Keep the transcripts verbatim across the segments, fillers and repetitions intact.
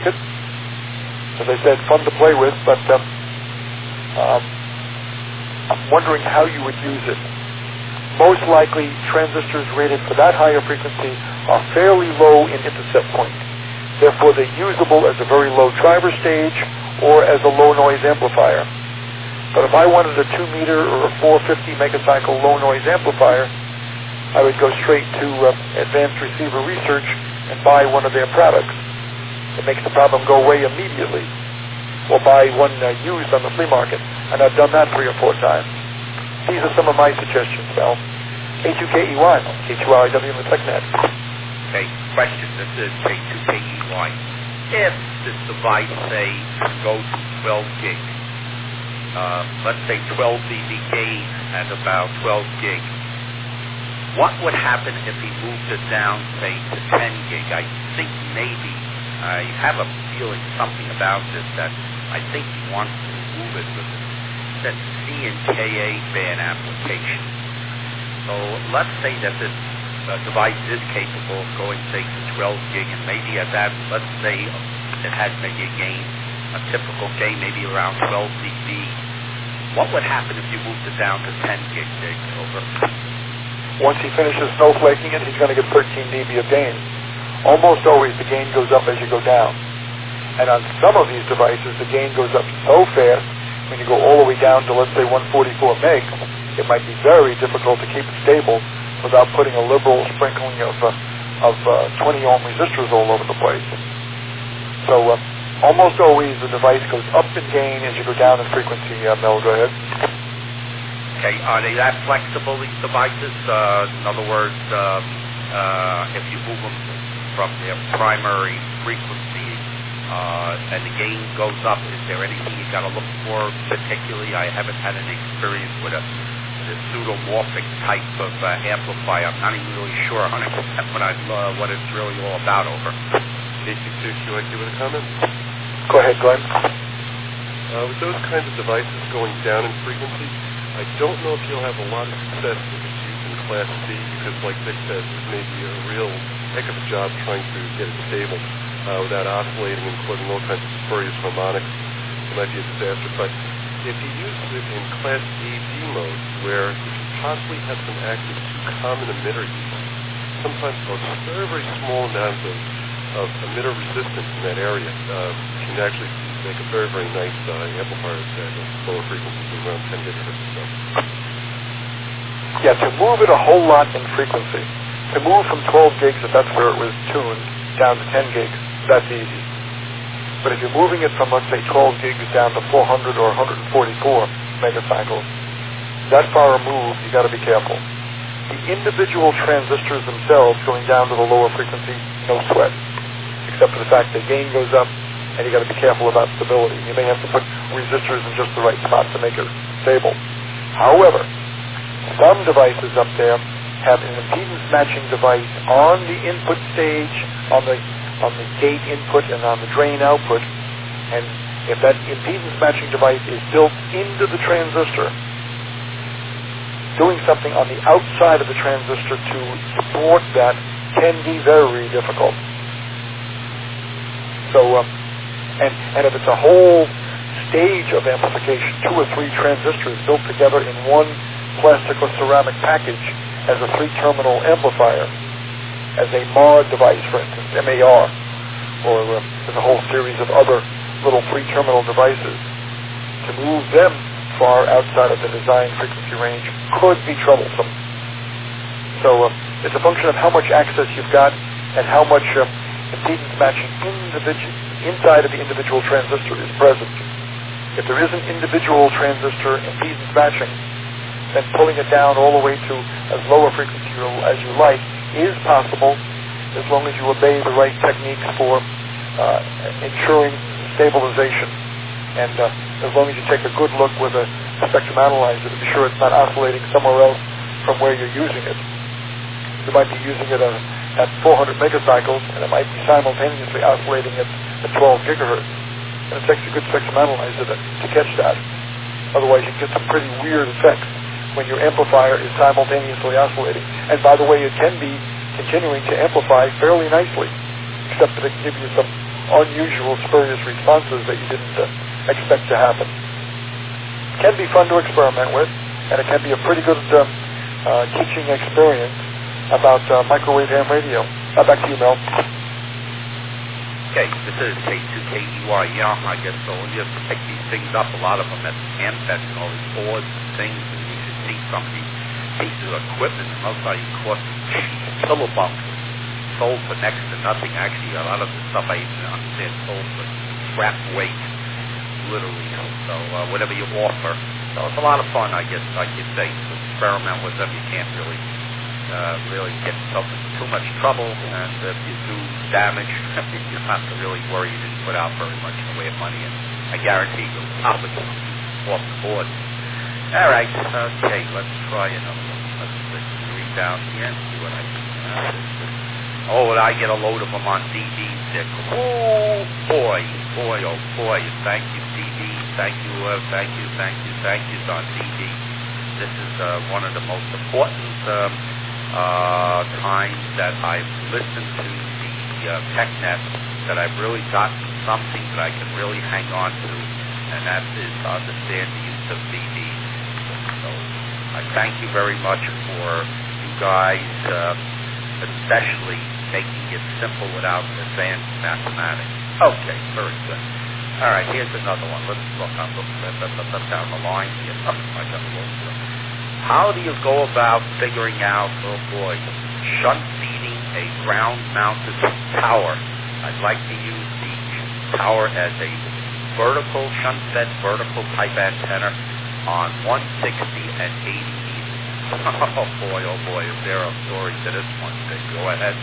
As I said, fun to play with, but um, um, I'm wondering how you would use it. Most likely, transistors rated for that higher frequency are fairly low in intercept point. Therefore, they're usable as a very low driver stage or as a low noise amplifier. But if I wanted a two meter or a four hundred fifty megacycle low noise amplifier, I would go straight to uh, Advanced Receiver Research and buy one of their products. It makes the problem go away immediately. Or buy one uh, used on the flea market. And I've done that three or four times. These are some of my suggestions, Mel. K two K E Y, K two R I W in the TechNet. Okay, question. This is K two K E Y. If this device, say, goes to twelve gig, uh, let's say twelve dB gain at about twelve gig, what would happen if he moved it down, say, to ten gig? I think maybe, I have a feeling something about this that I think he wants to move it with it. That C and K A band application. So let's say that this uh, device is capable of going, say, to twelve gig, and maybe at that, let's say it has maybe a gain, a typical gain maybe around twelve dB. What would happen if you moved it down to ten gig? Over? Once he finishes snowflaking it, he's going to get thirteen dB of gain. Almost always the gain goes up as you go down. And on some of these devices, the gain goes up so fast, when you go all the way down to, let's say, one forty-four meg, it might be very difficult to keep it stable without putting a liberal sprinkling of uh, of uh, twenty ohm resistors all over the place. So uh, almost always the device goes up in gain as you go down in frequency. Uh, Mel, go ahead. Okay, are they that flexible, these devices? Uh, in other words, um, uh, if you move them from their primary frequency uh, and the gain goes up, is there anything you got to look for particularly? I haven't had any experience with a, a pseudomorphic type of uh, amplifier. I'm not even really sure one hundred percent what, I, uh, what it's really all about over. K two two, Q I Q with a comment? Go ahead, Glenn. Uh, with those kinds of devices going down in frequency, I don't know if you'll have a lot of success with its use in Class C, because like Dick said, it may be a real heck of a job trying to get it stable uh, without oscillating and causing all kinds of spurious harmonics. It might be a disaster. But if you use it in Class A D mode, where if you possibly have some active common emitter use, sometimes a very, very small amount of, of emitter resistance in that area uh, can actually make a very, very nice uh, amplifier at lower frequencies around ten gigahertz or so. Yeah, to move it a whole lot in frequency, to move from twelve gigs, if that's where it was tuned, down to ten gigs, that's easy. But if you're moving it from, let's say, twelve gigs down to four hundred or one forty-four megacycles, that far removed, you got to be careful. The individual transistors themselves going down to the lower frequency, no sweat, except for the fact that gain goes up, and you got to be careful about stability. You may have to put resistors in just the right spot to make it stable. However, some devices up there have an impedance matching device on the input stage, on the on the gate input and on the drain output, and if that impedance matching device is built into the transistor, doing something on the outside of the transistor to support that can be very difficult. So, um, and, and if it's a whole stage of amplification, two or three transistors built together in one plastic or ceramic package as a three-terminal amplifier, as a M A R device, for instance, M A R, or uh, there's a whole series of other little three-terminal devices. To move them far outside of the design frequency range could be troublesome. So uh, it's a function of how much access you've got and how much uh, impedance matching individu- inside of the individual transistor is present. If there is an individual transistor impedance matching, then pulling it down all the way to as low a frequency as you like is possible, as long as you obey the right techniques for uh, ensuring stabilization. And uh, as long as you take a good look with a spectrum analyzer to be sure it's not oscillating somewhere else from where you're using it. You might be using it at, at four hundred megacycles, and it might be simultaneously oscillating at, at twelve gigahertz. And it takes a good spectrum analyzer to, to catch that. Otherwise, you get some pretty weird effects when your amplifier is simultaneously oscillating. And by the way, it can be continuing to amplify fairly nicely, except that it can give you some unusual, spurious responses that you didn't uh, expect to happen. It can be fun to experiment with, and it can be a pretty good uh, uh, teaching experience about uh, microwave ham radio. Uh, back to you, Mel. Okay, this is K two K E Y. Yeah, I guess so. You have to pick these things up, a lot of them at ham fest and all these boards and things, and you should see some of these pieces of equipment, and most of you cost kilo bucks, sold for next to nothing. Actually, a lot of the stuff I even understand sold for scrap weight, literally. So uh, whatever you offer. So it's a lot of fun, I guess I could say. To experiment with them, you can't really uh, really get yourself into too much trouble, and if you do damage, you don't have to really worry. You didn't put out very much in the way of money, and I guarantee you'll probably off the board. All right, okay, let's try another one. Let's, let's read down here and see what I can. Uh, oh, and I get a load of them on D V Dick. Oh, boy, boy, oh, boy. Thank you, D V. Thank you, uh, thank you, thank you, thank you on D V. This is uh, one of the most important um, uh, times that I've listened to the uh, TechNet, that I've really gotten something that I can really hang on to, and that is to understand the use of D V. So I thank you very much for you guys, uh, especially making it simple without advanced mathematics. Okay, very good. All right, here's another one. Let's look on the, down the line here. Oh, I got a little. How do you go about figuring out, oh boy, shunt feeding a ground-mounted tower? I'd like to use the tower as a vertical, shunt-fed vertical type antenna on one sixty and eighty meters. Oh boy, oh boy, is there a story to this one? Go ahead.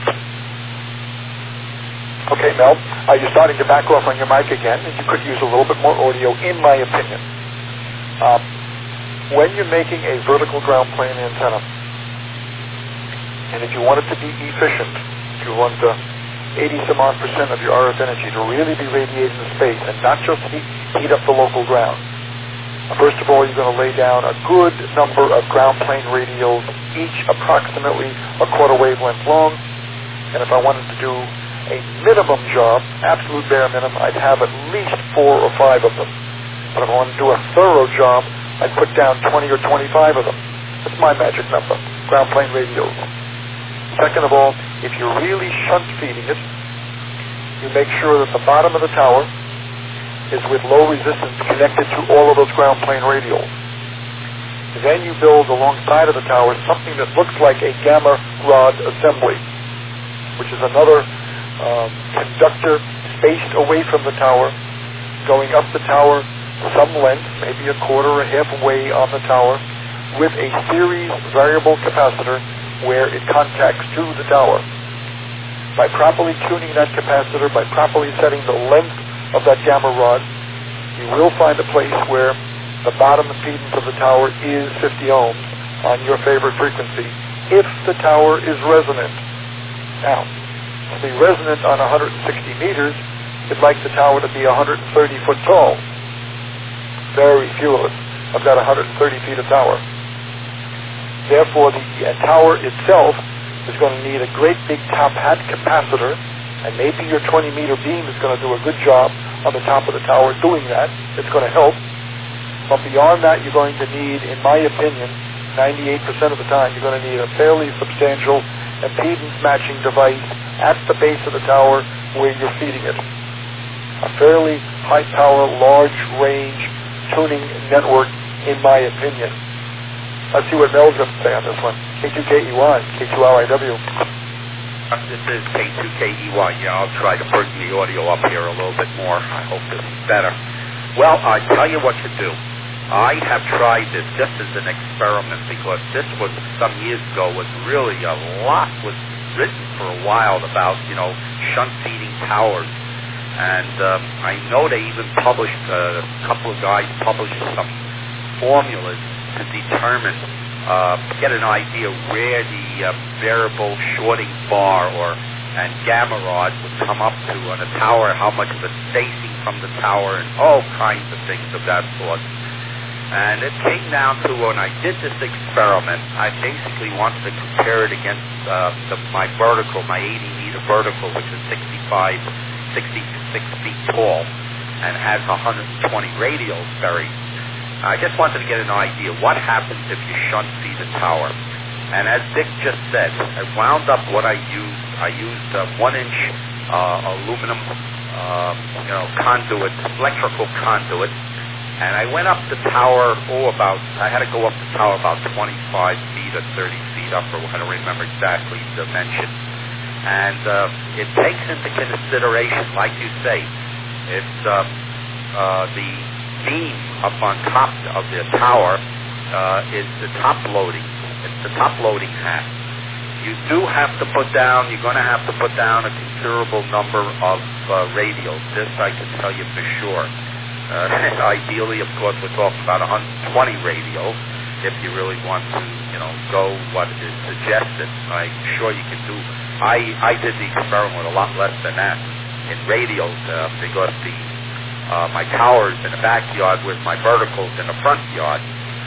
Okay, Mel, uh, you're starting to back off on your mic again, and you could use a little bit more audio, in my opinion. Um, when you're making a vertical ground plane antenna, and if you want it to be efficient, if you want uh, eighty some odd percent of your R F energy to really be radiated in space and not just heat, heat up the local ground, first of all, you're going to lay down a good number of ground plane radials, each approximately a quarter wavelength long, and if I wanted to do a minimum job, absolute bare minimum, I'd have at least four or five of them. But if I want to do a thorough job, I'd put down twenty or twenty-five of them. That's my magic number, ground plane radios. Second of all, if you're really shunt feeding it, you make sure that the bottom of the tower is with low resistance connected to all of those ground plane radials. Then you build alongside of the tower something that looks like a gamma rod assembly, which is another Um, conductor spaced away from the tower, going up the tower some length, maybe a quarter or half way on the tower, with a series variable capacitor where it contacts to the tower. By properly tuning that capacitor, by properly setting the length of that gamma rod, you will find a place where the bottom impedance of the tower is fifty ohms on your favorite frequency, if the tower is resonant. Now, to be resonant on one hundred sixty meters, you'd like the tower to be one hundred thirty foot tall. Very few of us have got one hundred thirty feet of tower. Therefore, the uh, tower itself is going to need a great big top hat capacitor, and maybe your twenty meter beam is going to do a good job on the top of the tower doing that. It's going to help. But beyond that, you're going to need, in my opinion, ninety-eight percent of the time, you're going to need a fairly substantial impedance matching device at the base of the tower where you're feeding it. A fairly high power, large range tuning network, in my opinion. Let's see what Mel's going to say on this one. K two K E Y, K two R I W. This is K two K E Y. Yeah, I'll try to bring the audio up here a little bit more. I hope this is better. Well, I tell you what to do. I have tried this just as an experiment, because this was some years ago, was really a lot was written for a while about, you know, shunt feeding towers. And um, I know they even published, uh, a couple of guys published some formulas to determine, uh, get an idea where the uh, variable shorting bar or and gamma rod would come up to on a tower, how much of a spacing from the tower, and all kinds of things of that sort. And it came down to, when I did this experiment, I basically wanted to compare it against uh, the, my vertical, my eighty meter vertical, which is sixty-five, sixty, six feet tall and has one hundred twenty radios buried. I just wanted to get an idea what happens if you shunt feed a tower. And as Dick just said, I wound up what I used. I used a one-inch uh, aluminum, uh, you know, conduit, electrical conduit, and I went up the tower. Oh, about I had to go up the tower about twenty-five feet or thirty feet up, or I don't remember exactly the dimension. And uh, it takes into consideration, like you say, it's uh, uh, the beam up on top of the tower uh, is the top loading. It's the top loading hat. You do have to put down, you're going to have to put down a considerable number of uh, radios. This I can tell you for sure. Uh, ideally, of course, we're talking about one hundred twenty radios if you really want to, you know, go what is suggested. I'm sure you can do. I, I did the experiment with a lot less than that in radios uh, because the uh, my towers in the backyard with my verticals in the front yard.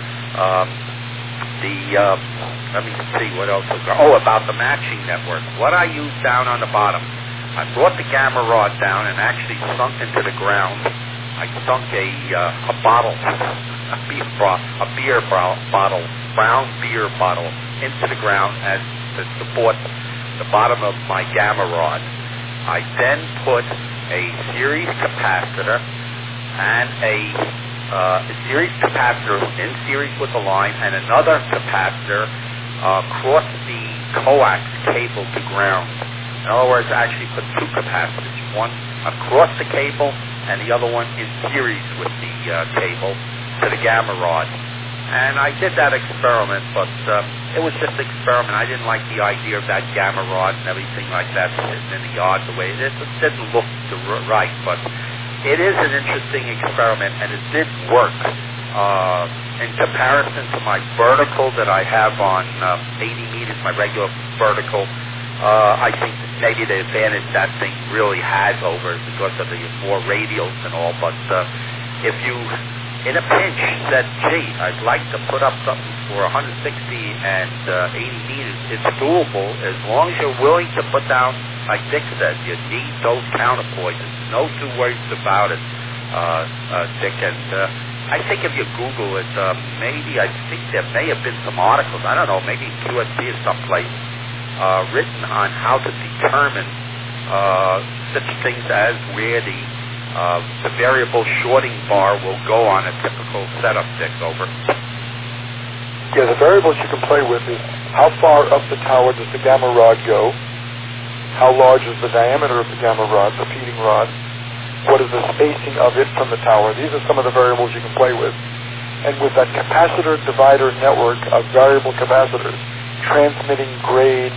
Um, The, uh, let me see what else was there. Oh, about the matching network. What I used down on the bottom, I brought the gamma rod down and actually sunk into the ground. I sunk a uh, a bottle, a beer, a beer bottle, brown beer bottle, into the ground as to support the bottom of my gamma rod. I then put a series capacitor and a Uh, a series capacitor in series with the line and another capacitor uh, across the coax cable to ground. In other words, I actually put two capacitors, one across the cable and the other one in series with the uh, cable to the gamma rod. And I did that experiment, but um, it was just an experiment. I didn't like the idea of that gamma rod and everything like that sitting in the yard the way it is. It didn't look right, but it is an interesting experiment, and it did work. Uh, in comparison to my vertical that I have on um, eighty meters, my regular vertical, uh, I think maybe the advantage that thing really has over it because of the more radials and all. But uh, if you, in a pinch, said, gee, I'd like to put up something for one hundred sixty and uh, eighty meters, it's doable as long as you're willing to put down, like Dick said, you need those counterpoints. No two ways about it, uh, uh, Dick. And uh, I think if you Google it, uh, maybe I think there may have been some articles, I don't know, maybe Q S B or someplace, uh, written on how to determine uh, such things as where the uh, the variable shorting bar will go on a typical setup, Dick. Over. Yeah, the variables you can play with is how far up the tower does the gamma rod go? How large is the diameter of the gamma rod, the feeding rod? What is the spacing of it from the tower? These are some of the variables you can play with. And with that capacitor divider network of variable capacitors, transmitting grade,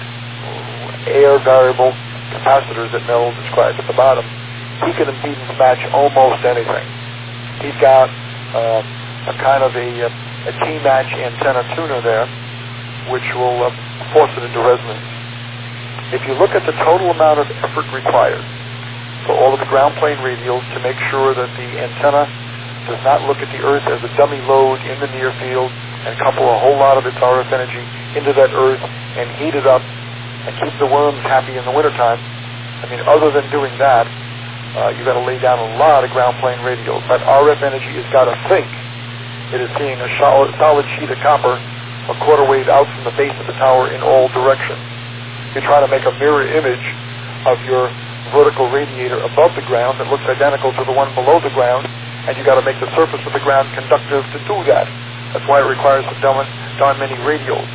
air variable capacitors that Mel described at the bottom, he can impedance match almost anything. He's got uh, a kind of a, a T-match antenna tuner there, which will uh, force it into resonance. If you look at the total amount of effort required for all of the ground plane radials to make sure that the antenna does not look at the Earth as a dummy load in the near field and couple a whole lot of its R F energy into that Earth and heat it up and keep the worms happy in the wintertime, I mean, other than doing that, uh, you've got to lay down a lot of ground plane radials. That R F energy has got to think it is seeing a solid, solid sheet of copper a quarter wave out from the base of the tower in all directions. You're trying to make a mirror image of your vertical radiator above the ground that looks identical to the one below the ground, and you've got to make the surface of the ground conductive to do that. That's why it requires so darn, darn many radials.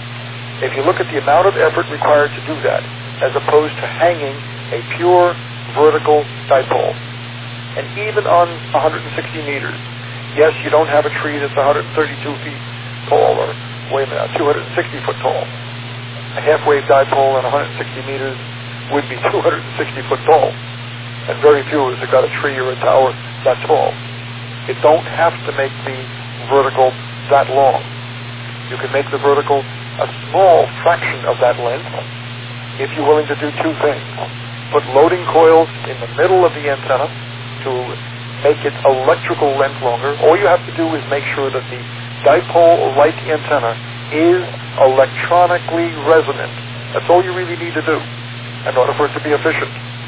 If you look at the amount of effort required to do that, as opposed to hanging a pure vertical dipole, and even on one hundred sixty meters, yes, you don't have a tree that's one hundred thirty-two feet tall, or wait a minute, two hundred sixty foot tall. A half-wave dipole at one hundred sixty meters would be two hundred sixty foot tall, and very few of us have got a tree or a tower that tall. You don't have to make the vertical that long. You can make the vertical a small fraction of that length if you're willing to do two things. Put loading coils in the middle of the antenna to make its electrical length longer. All you have to do is make sure that the dipole-like antenna is electronically resonant. That's all you really need to do in order for it to be efficient.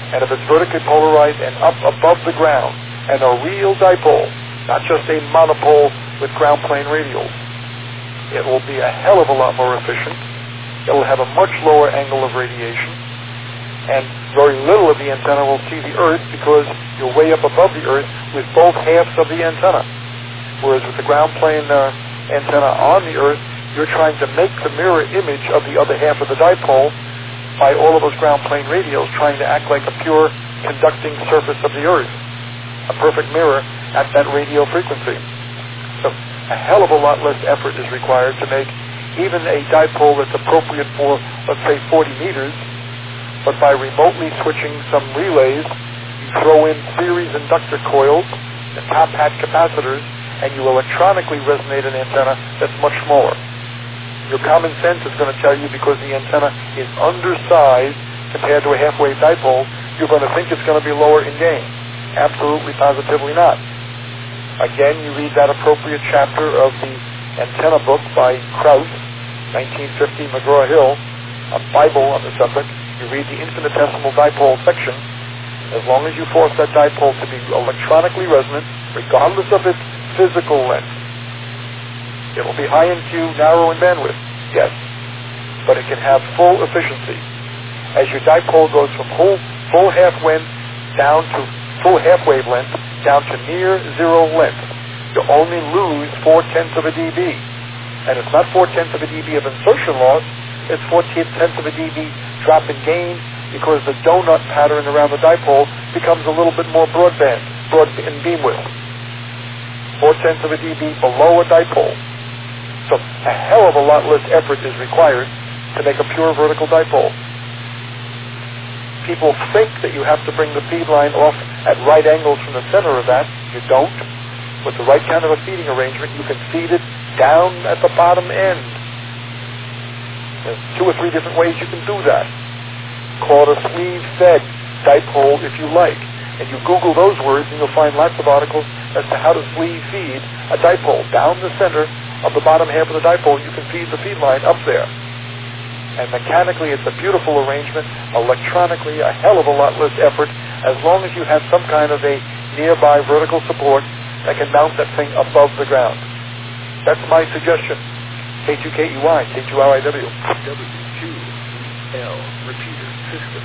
And if it's vertically polarized and up above the ground, and a real dipole, not just a monopole with ground plane radials, it will be a hell of a lot more efficient. It will have a much lower angle of radiation, and very little of the antenna will see the Earth because you're way up above the Earth with both halves of the antenna. Whereas with the ground plane uh, antenna on the Earth, you're trying to make the mirror image of the other half of the dipole by all of those ground plane radials trying to act like a pure conducting surface of the Earth, a perfect mirror at that radio frequency. So a hell of a lot less effort is required to make even a dipole that's appropriate for, let's say, forty meters, but by remotely switching some relays, you throw in series inductor coils and top hat capacitors, and you electronically resonate an antenna that's much smaller. Your common sense is going to tell you, because the antenna is undersized compared to a half-wave dipole, you're going to think it's going to be lower in gain. Absolutely, positively not. Again, you read that appropriate chapter of the antenna book by Krauss, nineteen fifty, McGraw-Hill, a Bible on the subject. You read the infinitesimal dipole section. As long as you force that dipole to be electronically resonant, regardless of its physical length, it will be high in Q, narrow in bandwidth, yes, but it can have full efficiency. As your dipole goes from full, full half length down to full half wavelength, down to near zero length, you only lose four-tenths of a dB. And it's not four-tenths of a dB of insertion loss, it's four-tenths of a dB drop in gain, because the donut pattern around the dipole becomes a little bit more broadband, broad in beam width. Four-tenths of a dB below a dipole. So a hell of a lot less effort is required to make a pure vertical dipole. People think that you have to bring the feed line off at right angles from the center of that. You don't. With the right kind of a feeding arrangement, you can feed it down at the bottom end. There's two or three different ways you can do that. Call it a sleeve-fed dipole if you like. And you Google those words and you'll find lots of articles as to how to sleeve feed a dipole. Down the center of the bottom half of the dipole, you can feed the feed line up there. And mechanically, it's a beautiful arrangement. Electronically, a hell of a lot less effort, as long as you have some kind of a nearby vertical support that can mount that thing above the ground. That's my suggestion. K two K E Y, K two R I W. W Q L repeater system.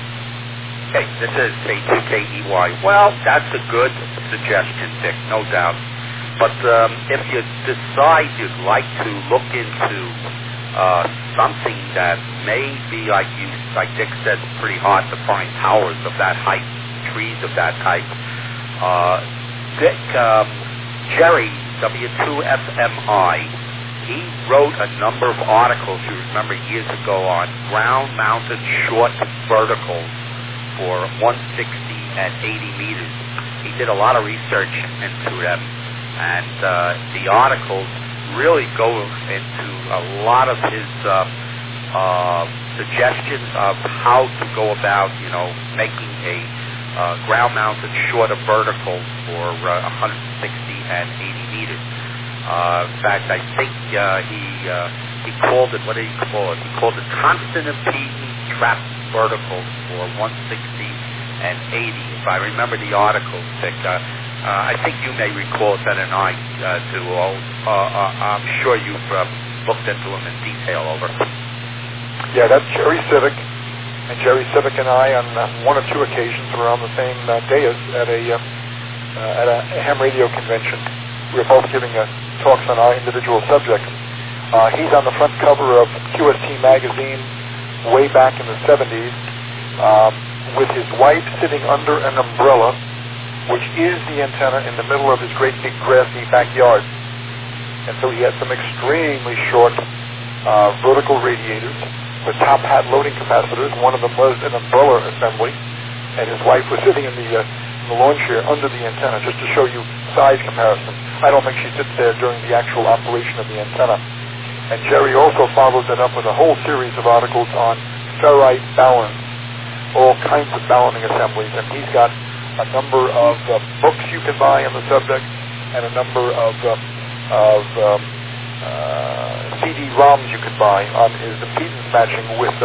Okay, this is K two K E Y. Well, that's a good suggestion, Dick, no doubt. But um, if you decide you'd like to look into uh, something that may be, like you, like Dick said, pretty hard to find towers of that height, trees of that height, uh, Dick, um, Jerry, W two F M I, he wrote a number of articles, you remember years ago, on ground-mounted short verticals for one sixty and eighty meters. He did a lot of research into them, and uh, the articles really go into a lot of his uh, uh, suggestions of how to go about, you know, making a uh, ground-mounted shorter vertical for uh, one sixty and eighty meters. Uh, in fact, I think uh, he uh, he called it, what did he call it? He called it constant impedance trapped verticals for one sixty and eighty. If I remember the article, Dick, uh, uh, I think you may recall it better than I uh, do. Uh, uh, I'm sure you've uh, looked into them in detail. Over. Yeah, that's Jerry Civic. And Jerry Civic and I, on uh, one or two occasions, were on the same uh, dais at a uh, uh, at a ham radio convention. We were both giving uh, talks on our individual subjects. Uh, he's on the front cover of Q S T magazine way back in the seventies, um, with his wife sitting under an umbrella, which is the antenna in the middle of his great big grassy backyard. And so he had some extremely short uh, vertical radiators with top hat loading capacitors. One of them was an umbrella assembly, and his wife was sitting in the, uh, in the lawn chair under the antenna, just to show you size comparison. I don't think she sits there during the actual operation of the antenna. And Jerry also followed that up with a whole series of articles on ferrite balance, all kinds of balancing assemblies. And he's got a number of uh, books you can buy on the subject, and a number of, uh, of um, uh, C D ROMs you can buy on his impedance matching with uh,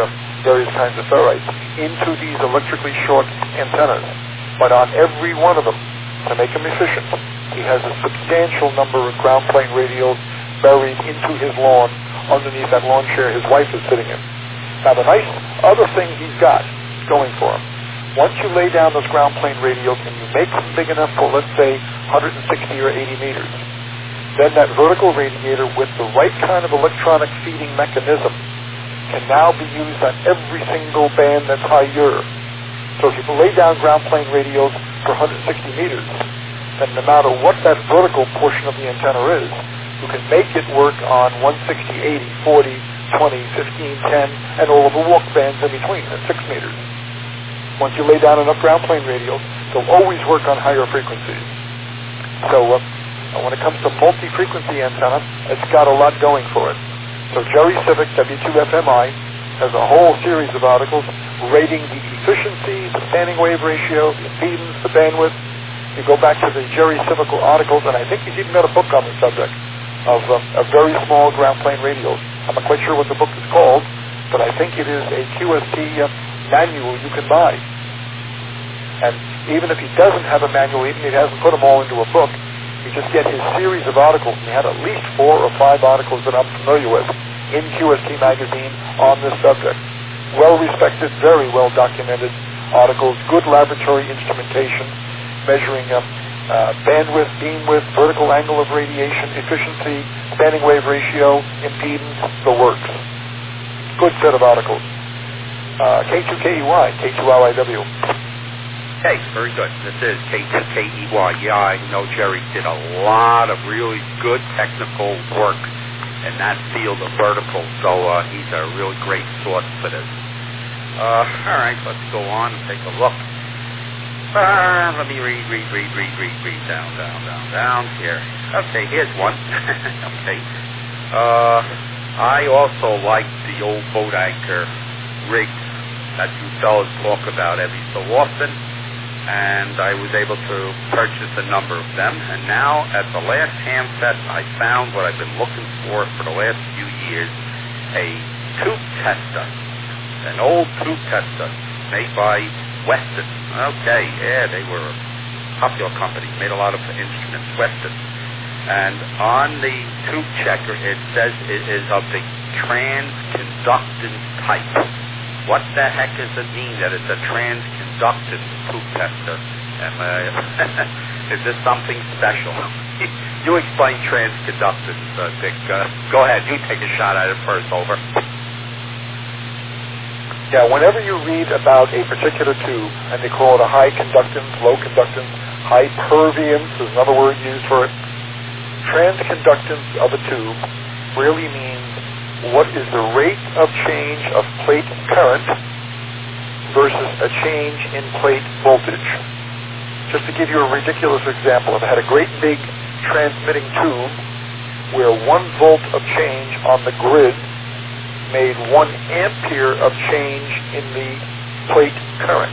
various kinds of ferrites, into these electrically short antennas. But on every one of them, to make them efficient, he has a substantial number of ground plane radios buried into his lawn underneath that lawn chair his wife is sitting in. Now the nice other thing he's got going for him, once you lay down those ground plane radios and you make them big enough for, let's say, one hundred sixty or eighty meters, then that vertical radiator with the right kind of electronic feeding mechanism can now be used on every single band that's higher. So if you lay down ground plane radios for one hundred sixty meters, then no matter what that vertical portion of the antenna is, you can make it work on one sixty, eighty, forty, twenty, fifteen, ten, and all of the walk bands in between at six meters. Once you lay down enough ground plane radios, they'll always work on higher frequencies. So uh, when it comes to multi-frequency antenna, it's got a lot going for it. So Jerry Civic, W two F M I, has a whole series of articles rating the efficiency, the standing wave ratio, the impedance, the bandwidth. You go back to the Jerry Civic articles, and I think he's even got a book on the subject of um, a very small ground plane radios. I'm not quite sure what the book is called, but I think it is a Q S T uh, manual you can buy. And even if he doesn't have a manual, even if he hasn't put them all into a book, you just get his series of articles, and he had at least four or five articles that I'm familiar with in Q S T magazine on this subject. Well-respected, very well-documented articles, good laboratory instrumentation, measuring um, uh, bandwidth, beam width, vertical angle of radiation, efficiency, standing wave ratio, impedance, the works. Good set of articles. Uh, K two K E Y, K two L I W. Okay, very good. This is K two K E Y. Yeah, I know Jerry did a lot of really good technical work in that field of vertical, so uh, he's a really great source for this. Uh, all right, let's go on and take a look. Uh, let me read, read, read, read, read, read, down, down, down, down, here. Okay, here's one. Okay. Uh, I also like the old boat anchor rigs that you fellas talk about every so often, and I was able to purchase a number of them, and now at the last ham fest I found what I've been looking for for the last few years, a tube tester, an old tube tester made by Weston. Okay, yeah, they were a popular company, made a lot of instruments, Weston. And on the tube checker, it says it is of the transconductance type. What the heck does it mean that it's a transconductance tube tester? Am I, is this something special? You explain transconductance, uh, Dick. Uh, go ahead, you take a shot at it first, over. Yeah, whenever you read about a particular tube, and they call it a high conductance, low conductance, high perviance is another word used for it, transconductance of a tube really means what is the rate of change of plate current versus a change in plate voltage. Just to give you a ridiculous example, if I had a great big transmitting tube where one volt of change on the grid made one ampere of change in the plate current,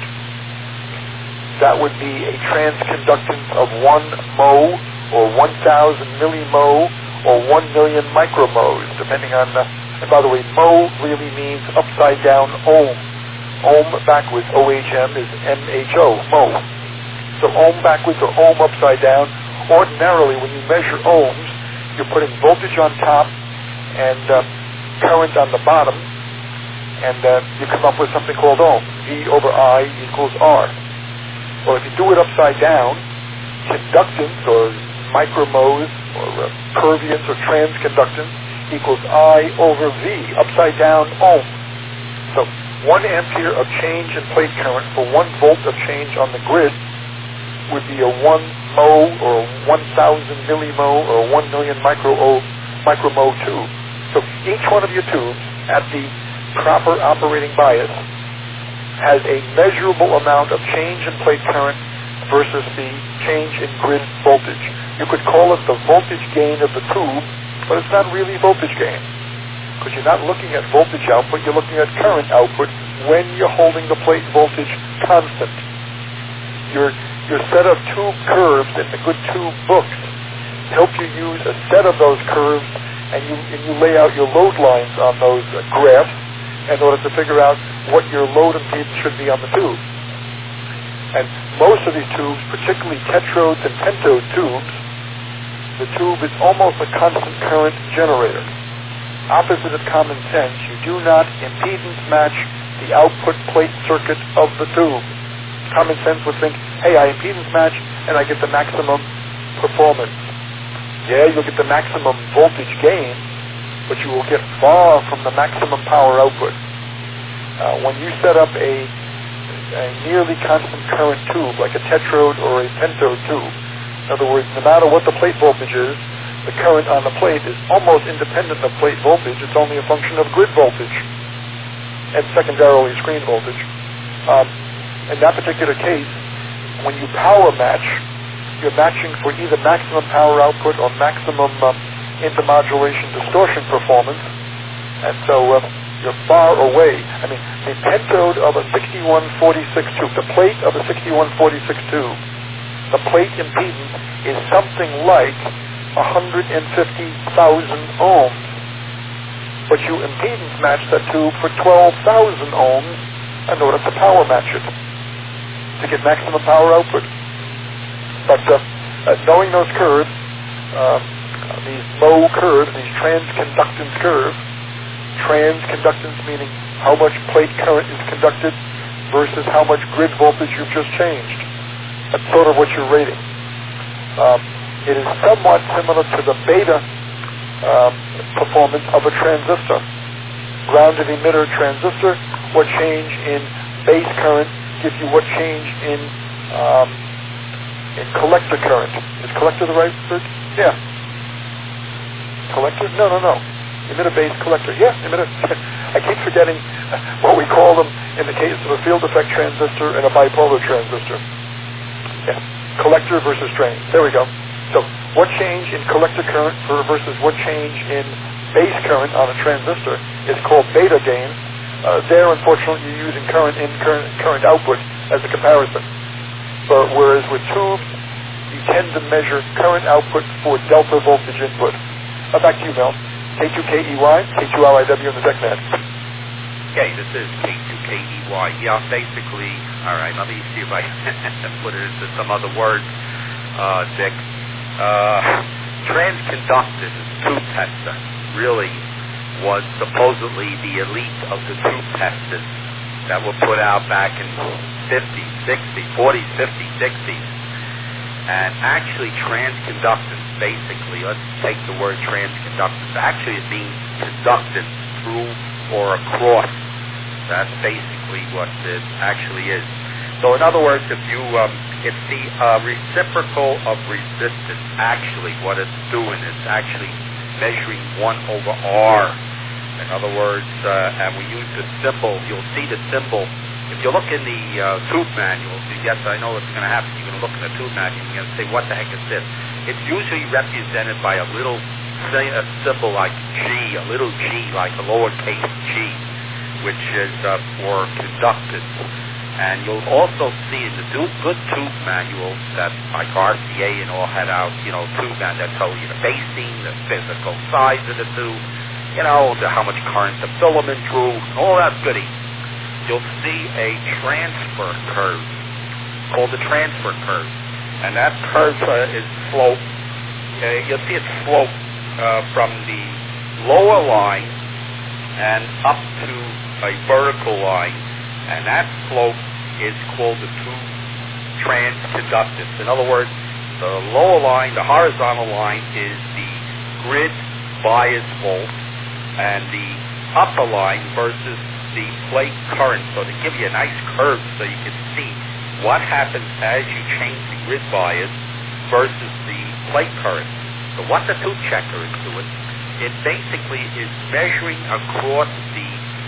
that would be a transconductance of one mho or one thousand millimho or one million micromhos, depending on the, and by the way, mho really means upside down ohm. Ohm backwards, O H M, is M H O, mho. So ohm backwards or ohm upside down. Ordinarily, when you measure ohms, you're putting voltage on top and uh, current on the bottom, and uh, you come up with something called ohm. V over I equals R. Well, if you do it upside down, conductance or micromhos or uh, perviance or transconductance equals I over V, upside down ohm. So one ampere of change in plate current for one volt of change on the grid would be a one mho or one thousand millimho or one million micro micromho tube. So each one of your tubes at the proper operating bias has a measurable amount of change in plate current versus the change in grid voltage. You could call it the voltage gain of the tube, but it's not really voltage gain, because you're not looking at voltage output, you're looking at current output when you're holding the plate voltage constant. Your, your set of tube curves in the good tube books help you use a set of those curves, and you, and you lay out your load lines on those uh, graphs in order to figure out what your load impedance should be on the tube. And most of these tubes, particularly tetrodes and pentode tubes, the tube is almost a constant current generator. Opposite of common sense, you do not impedance match the output plate circuit of the tube. Common sense would think, hey, I impedance match and I get the maximum performance. Yeah, you'll get the maximum voltage gain, but you will get far from the maximum power output. Uh, when you set up a, a nearly constant current tube, like a tetrode or a pentode tube, in other words, no matter what the plate voltage is, the current on the plate is almost independent of plate voltage. It's only a function of grid voltage and secondarily screen voltage. Um, in that particular case, when you power match, you're matching for either maximum power output or maximum um, intermodulation distortion performance, and so uh, you're far away. I mean, the pentode of a sixty-one forty-six tube, the plate of a sixty-one forty-six tube, the plate impedance is something like one hundred fifty thousand ohms, but you impedance match that tube for twelve thousand ohms in order to power match it, to get maximum power output. But uh, uh, knowing those curves, uh, these low curves, these transconductance curves, transconductance meaning how much plate current is conducted versus how much grid voltage you've just changed. That's sort of what you're rating. Um, it is somewhat similar to the beta um, performance of a transistor. Grounded emitter transistor, what change in base current gives you what change in um, in collector current. Is collector the right word? Yeah. Collector? No, no, no. Emitter-based collector. Yeah, emitter. I keep forgetting what we call them in the case of a field effect transistor and a bipolar transistor. Yeah. Collector versus drain. There we go. So what change in collector current versus what change in base current on a transistor is called beta gain. Uh, there, unfortunately, you're using current in, current, current output as a comparison. But whereas with tubes, you tend to measure current output for delta voltage input. Uh, back to you, Mel. K two K E Y, K two L I W in the DECnet. Okay, this is K two K E Y. Yeah, basically, all right, let me see if I can put it into some other words, uh, Dick. Uh, transconductance tube tester really was supposedly the elite of the tube testers that were put out back in fifties, sixties, forties, fifties, sixties. And actually transconductance, basically, let's take the word transconductance, actually it means conducted through or across. That's basically what it actually is. So in other words, if you, um, it's the uh, reciprocal of resistance. Actually, what it's doing is actually measuring one over R. In other words, uh, and we use the symbol, you'll see the symbol. If you look in the uh, tube manual, yes, I know it's going to happen. You're going to look in the tube manual, you're going to say, what the heck is this? It's usually represented by a little say, a symbol like G, a little G, like a lowercase g, which is uh, for conductance. And you'll also see in the good tube manuals that like R C A and all had out, you know, tube manuals that tell you the basing, the physical size of the tube, you know, the, how much current the filament drew, all that goody. You'll see a transfer curve called the transfer curve. And that curve uh, is slope. Uh, you'll see it slope uh, from the lower line and up to a vertical line. And that slope is called the tube transconductance. In other words, the lower line, the horizontal line, is the grid bias volt, and the upper line versus the plate current. So to give you a nice curve so you can see what happens as you change the grid bias versus the plate current. So what the tube checker is doing, it basically is measuring across the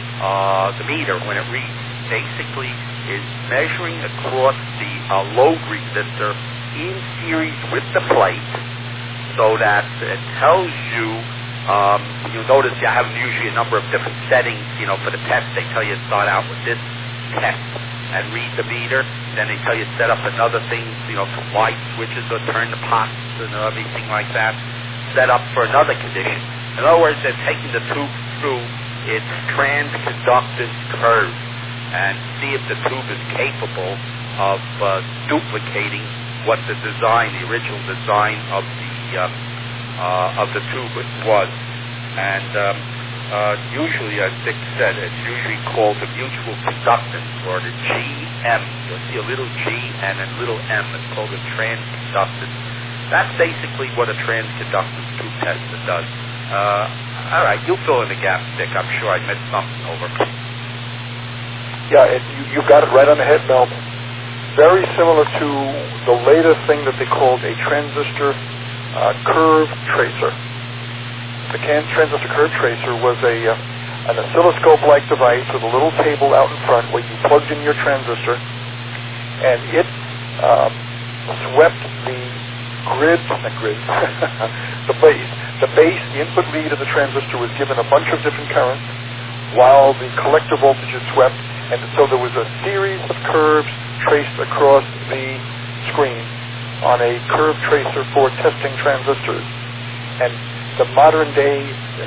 uh, the meter when it reads. Basically is measuring across the uh, load resistor in series with the plate, so that it tells you, um, you'll notice you have usually a number of different settings, you know, for the test. They tell you to start out with this test and read the meter, then they tell you to set up another thing, you know, some light switches or turn the pots and everything like that, set up for another condition. In other words, they're taking the tube through its transconductance curve. and see if the tube is capable of uh, duplicating what the design, the original design of the uh, uh, of the tube was. And um, uh, usually, as Dick said, it's usually called the mutual conductance, or the G M. You'll see a little G and a little M. It's called the transconductance. That's basically what a transconductance tube tester does. Uh, all right, you fill in the gaps, Dick. I'm sure I missed something over. Yeah, it, you, you got it right on the head, Mel. Very similar to the latest thing that they called a transistor uh, curve tracer. The can transistor curve tracer was a uh, an oscilloscope-like device with a little table out in front where you plugged in your transistor, and it um, swept the grid, not grid, the base. The base, the input lead of the transistor was given a bunch of different currents, while the collector voltages swept, and so there was a series of curves traced across the screen on a curve tracer for testing transistors. And the modern day,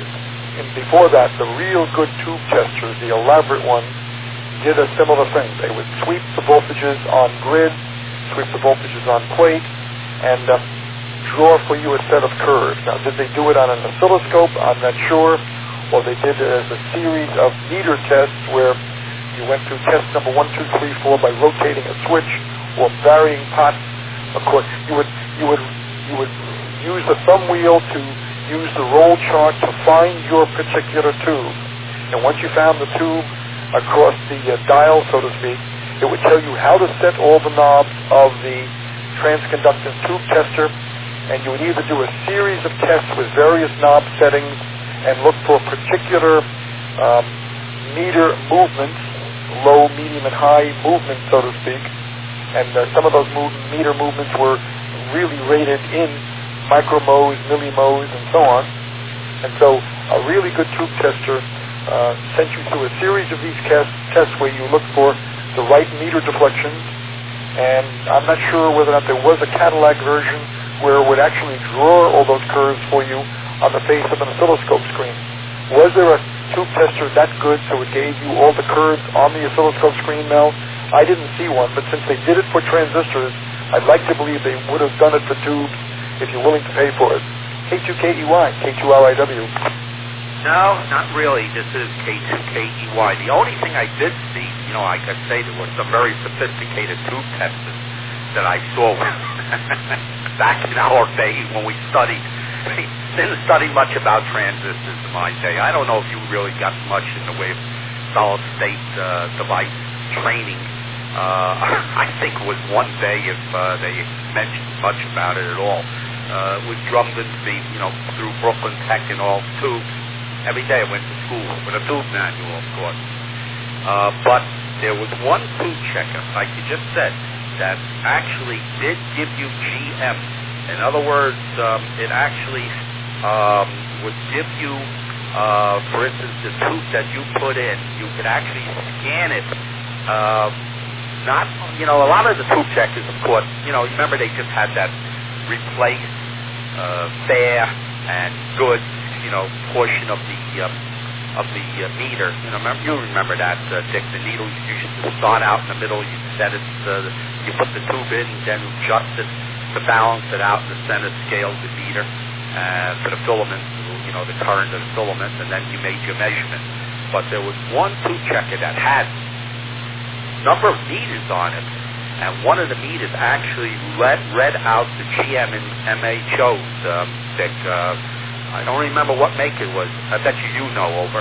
and before that, the real good tube testers, the elaborate ones, did a similar thing. They would sweep the voltages on grid, sweep the voltages on plate, and uh, draw for you a set of curves. Now, did they do it on an oscilloscope? I'm not sure. Or they did it as a series of meter tests where you went through test number one, two, three, four by rotating a switch or varying pots. Of course, you would you would you would use the thumb wheel to use the roll chart to find your particular tube. And once you found the tube across the uh, dial, so to speak, it would tell you how to set all the knobs of the transconductance tube tester. And you would either do a series of tests with various knob settings and look for particular um, meter movements, low, medium, and high movements, so to speak. And uh, some of those move, meter movements were really rated in micromos, millimos, and so on. And so a really good tube tester uh, sent you through a series of these tests, tests where you look for the right meter deflections. And I'm not sure whether or not there was a Cadillac version where it would actually draw all those curves for you on the face of an oscilloscope screen. Was there a tube tester that good so it gave you all the curves on the oscilloscope screen, Mel? I didn't see one, but since they did it for transistors, I'd like to believe they would have done it for tubes if you're willing to pay for it. K two K E Y, K two R I W. No, not really. This is K two K E Y. The only thing I did see, you know, I could say there were some very sophisticated tube testers that I saw back in our day when we studied. We didn't study much about transistors in my day. I don't know if you really got much in the way of solid-state uh, device training. Uh, I think it was one day if uh, they mentioned much about it at all. Uh, it was drummed into me, you know, through Brooklyn Tech and all tubes. Every day I went to school with a tube manual, of course. Uh, but there was one tube checker, like you just said, that actually did give you G M. In other words, um, it actually um, would give you, uh, for instance, the tube that you put in, you could actually scan it. Uh, not, you know, a lot of the tube checkers, of course, you know, remember they just had that replace, uh, fair, and good, you know, portion of the um, of the uh, meter. You know, remember, you remember that, uh, Dick. The needle you used to start out in the middle. You set it. Uh, you put the tube in, then adjust it to balance it out in the center scale of the meter uh, for the filament. You know, the current of the filament, and then you made your measurement. But there was one tube checker that had a number of meters on it, and one of the meters actually read, read out the G M and M H Os. Um, Dick. Uh, I don't remember what make it was. I bet you you know, over.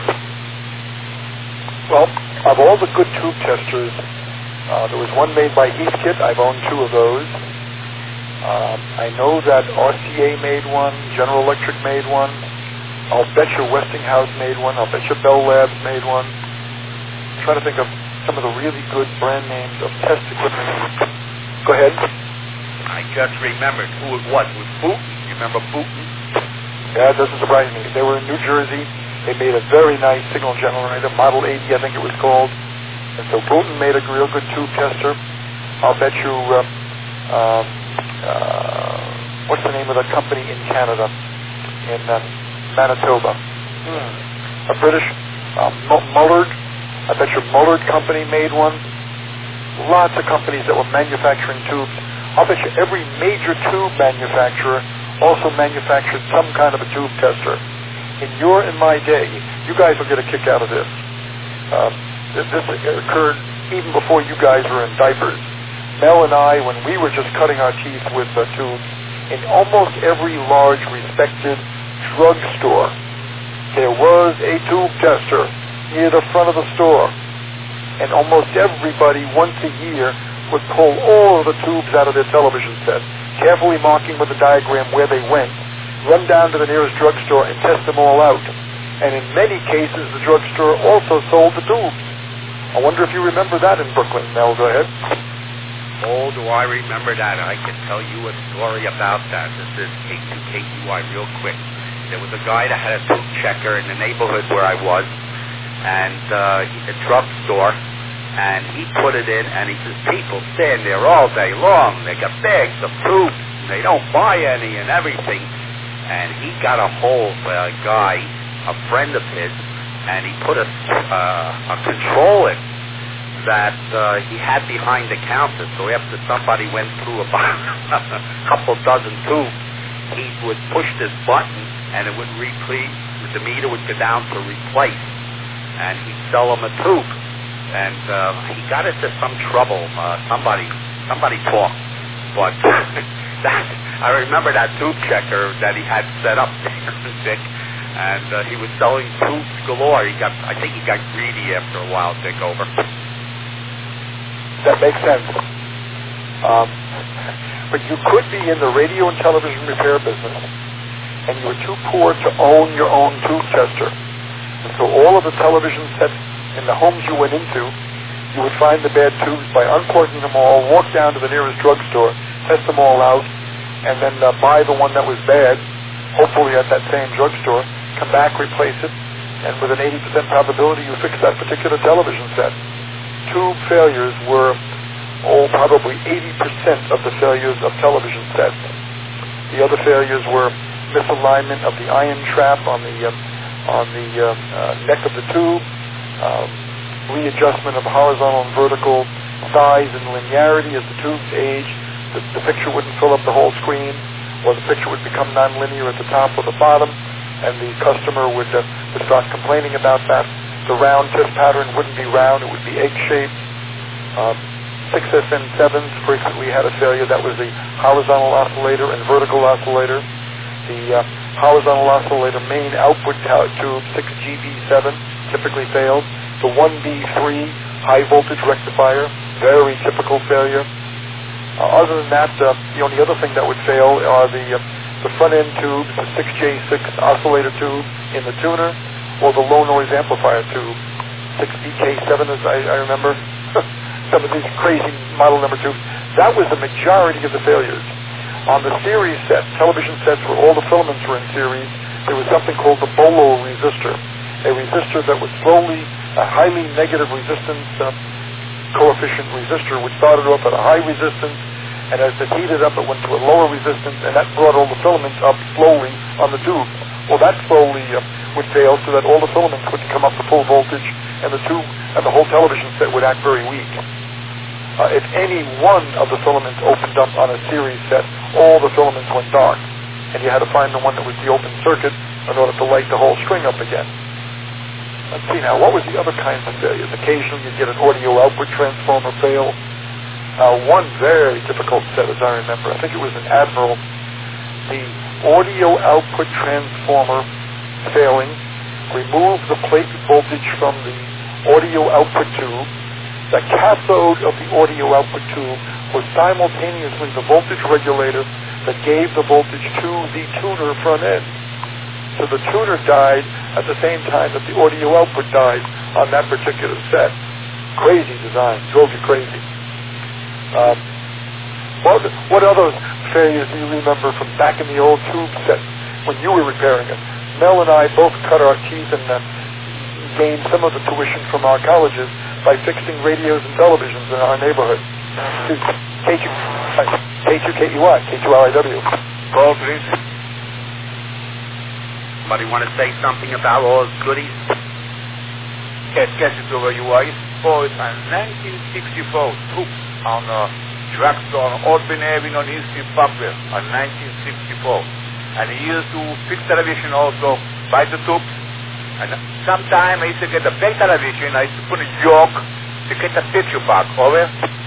Well, of all the good tube testers, uh, there was one made by Heathkit. I've owned two of those. Um, I know that R C A made one, General Electric made one. I'll bet you Westinghouse made one. I'll bet you Bell Labs made one. I'm trying to think of some of the really good brand names of test equipment. Go ahead. I just remembered who it was. It was Booten. You remember Booten? Yeah, it doesn't surprise me. They were in New Jersey. They made a very nice signal generator, Model eighty, I think it was called. And so Booten made a real good tube tester. I'll bet you, uh, um, uh, what's the name of that company in Canada, in uh, Manitoba? Hmm. A British, uh, Mullard, I bet your Mullard Company made one. Lots of companies that were manufacturing tubes. I'll bet you every major tube manufacturer also manufactured some kind of a tube tester. In your and my day, you guys will get a kick out of this. Um, this, this occurred even before you guys were in diapers. Mel and I, when we were just cutting our teeth with uh, tubes, in almost every large, respected drugstore, there was a tube tester near the front of the store. And almost everybody, once a year, would pull all of the tubes out of their television set, carefully marking with a diagram where they went, run down to the nearest drugstore and test them all out. And in many cases, the drugstore also sold the tubes. I wonder if you remember that in Brooklyn. Mel, go ahead. Oh, do I remember that? I can tell you a story about that. This is K two K T Y real quick. There was a guy that had a tube checker in the neighborhood where I was, and uh, he, a drugstore, and he put it in, and he says, people stand there all day long. They got bags of tubes, and they don't buy any and everything. And he got a hold of a guy, a friend of his, and he put a, uh, a control in that uh, he had behind the counter. So after somebody went through about a couple dozen tubes, he would push this button, and it would replete. The meter would go down to replace, and he'd sell him a tube. And uh, he got into some trouble. Uh, somebody, somebody talked, but that, I remember that tube checker that he had set up there, Dick, and uh, he was selling tubes galore. He got, I think he got greedy after a while, Dick, over. That makes sense. Um, but you could be in the radio and television repair business, and you were too poor to own your own tube tester. And so all of the television sets in the homes you went into, you would find the bad tubes by unplugging them all, walk down to the nearest drugstore, test them all out, and then uh, buy the one that was bad, hopefully at that same drugstore, come back, replace it, and with an eighty percent probability you fix that particular television set. Tube failures were, oh, probably eighty percent of the failures of television sets. The other failures were misalignment of the iron trap on the uh, on the uh, uh, neck of the tube, um, readjustment of horizontal and vertical size and linearity as the tubes age. The, the picture wouldn't fill up the whole screen, or the picture would become nonlinear at the top or the bottom, and the customer would, uh, would start complaining about that. The round test pattern wouldn't be round, it would be egg-shaped. Um, six S N sevens frequently had a failure that was the horizontal oscillator and vertical oscillator. The uh, horizontal oscillator main output tube, six G B seven, typically failed. The one B three high voltage rectifier, very typical failure. Uh, other than that, uh, the only other thing that would fail are the, uh, the front end tubes, the six J six oscillator tube in the tuner, or the low noise amplifier tube, six B K seven as I, I remember, some of these crazy model number tubes. That was the majority of the failures. On the series set, television sets where all the filaments were in series, there was something called the Bolo resistor, a resistor that was slowly, a highly negative resistance uh, coefficient resistor, which started off at a high resistance, and as it heated up, it went to a lower resistance, and that brought all the filaments up slowly on the tube. Well, that slowly uh, would fail so that all the filaments wouldn't come up to full voltage, and the tube and the whole television set would act very weak. Uh, if any one of the filaments opened up on a series set, all the filaments went dark, and you had to find the one that was the open circuit in order to light the whole string up again. Let's see now, what was the other kinds of failures? Occasionally you'd get an audio output transformer fail. Uh, one very difficult set, as I remember, I think it was an Admiral, the audio output transformer failing, removed the plate voltage from the audio output tube. The cathode of the audio output tube was simultaneously the voltage regulator that gave the voltage to the tuner front end. So the tuner died at the same time that the audio output died on that particular set. Crazy design, drove you crazy. Um, what, what other failures do you remember from back in the old tube set when you were repairing them? Mel and I both cut our teeth and uh, gained some of the tuition from our colleges by fixing radios and televisions in our neighborhood. K two K E Y, K two L I W. Call, please. Somebody want to say something about all those goodies? K at Cassidy where you are, it was a nineteen sixty-four tube on a drugstore on Auburn Avenue on East Parkway, on nineteen sixty-four. And he used to fix television also by the tubes. And sometime I used to get a big television, I used to put a yoke to get the picture back. Over?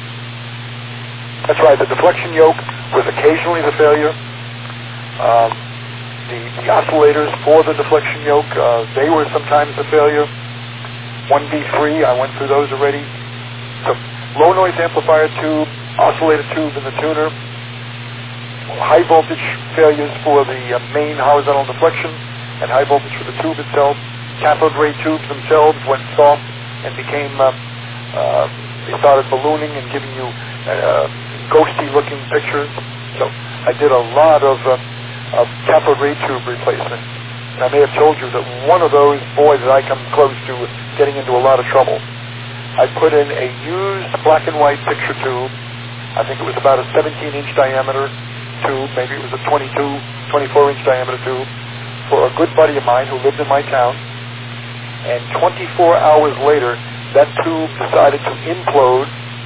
That's right. The deflection yoke was occasionally the failure. Um, the, the oscillators for the deflection yoke, uh, they were sometimes the failure. one B three, I went through those already. So low noise amplifier tube, oscillator tube in the tuner, high voltage failures for the uh, main horizontal deflection, and high voltage for the tube itself. Cathode ray tubes themselves went soft and became, uh, uh, they started ballooning and giving you uh, ghosty-looking pictures. So I did a lot of, uh, of cathode ray tube replacement. And I may have told you that one of those, boy, did I come close to getting into a lot of trouble. I put in a used black and white picture tube. I think it was about a seventeen inch diameter tube. Maybe it was a twenty-two, twenty-four inch diameter tube for a good buddy of mine who lived in my town. And twenty-four hours later, that tube decided to implode,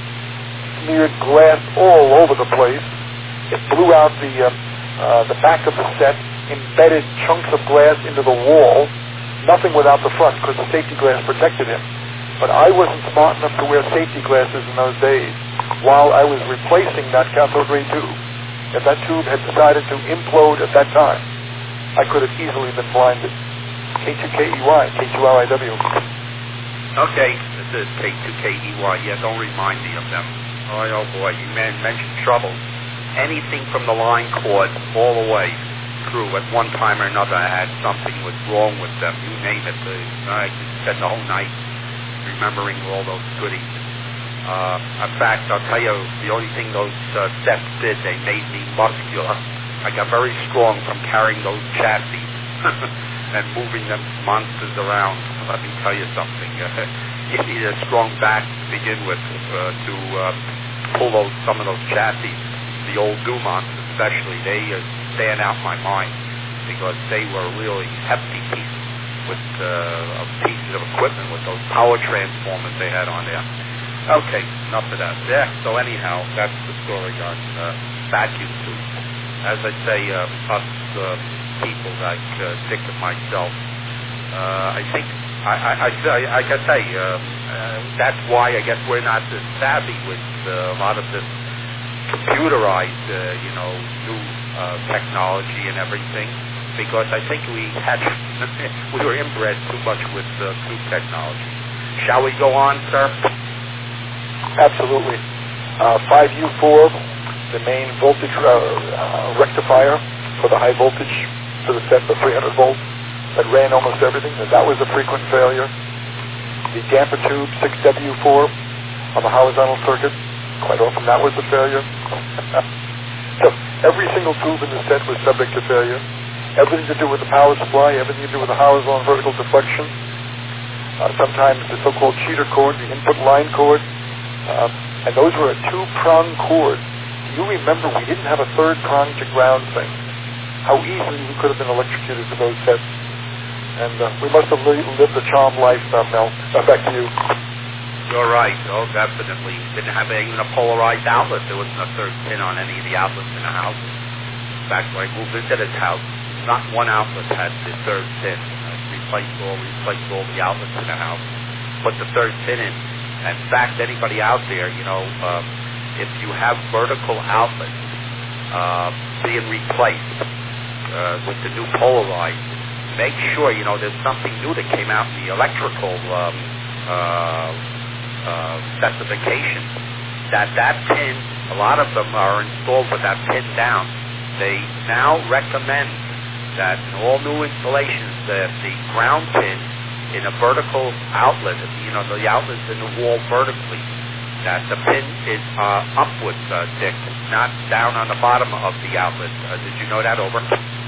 smeared glass all over the place. It blew out the, uh, uh, the back of the set, embedded chunks of glass into the wall, nothing without the front because the safety glass protected him. But I wasn't smart enough to wear safety glasses in those days while I was replacing that cathode ray tube. If that tube had decided to implode at that time, I could have easily been blinded. K two K E Y, K two R I W. Okay, this is K two K E Y. Yeah, don't remind me of them. Oh, oh boy, you men mentioned trouble. Anything from the line cord all the way through, at one time or another, I had something was wrong with them. You name it. I could spend the whole night remembering all those goodies. Uh, in fact, I'll tell you, the only thing those uh, sets did, they made me muscular. I got very strong from carrying those chassis and moving them monsters around. Let me tell you something. Uh, you need a strong back to begin with uh, to uh, pull those some of those chassis. The old Dumonts especially, they uh, stand out in my mind because they were really hefty pieces with uh, of pieces of equipment with those power transformers they had on there. Okay, enough of that. Yeah, so anyhow, that's the story on uh, vacuum tubes. As I say, uh, us uh, people like uh, Dick and myself, uh, I think, I, I, I, I can say, uh, uh, that's why I guess we're not as savvy with uh, a lot of this computerized, uh, you know, new uh, technology and everything, because I think we had, we were inbred too much with uh, new technology. Shall we go on, sir? Absolutely. Uh, five U four, the main voltage uh, uh, rectifier for the high voltage to the set for three hundred volts that ran almost everything. That was a frequent failure. The damper tube six W four on the horizontal circuit, quite often that was a failure. So every single tube in the set was subject to failure. Everything to do with the power supply, everything to do with the horizontal and vertical deflection. Uh, sometimes the so-called cheater cord, the input line cord. Uh, and those were a two-prong cord. You remember we didn't have a third prong to ground thing. How easily we could have been electrocuted to those sets. And uh, we must have li- lived a charmed life, uh, Mel. Uh, back to you. You're right. Oh, definitely. Didn't have even a polarized outlet. There wasn't a third pin on any of the outlets in the house. In fact, when I moved into this house, not one outlet had the third pin. I replaced all, replaced all the outlets in the house. Put the third pin in. In fact, anybody out there, you know, um, if you have vertical outlets uh, being replaced uh, with the new polarized, make sure, you know, there's something new that came out in the electrical um, uh, uh, specifications, that that pin, a lot of them are installed with that pin down. They now recommend that in all new installations that the ground pin in a vertical outlet, you know, the outlet's in the wall vertically, that the pin is uh, upwards, uh, Dick, not down on the bottom of the outlet. Uh, did you know that, over?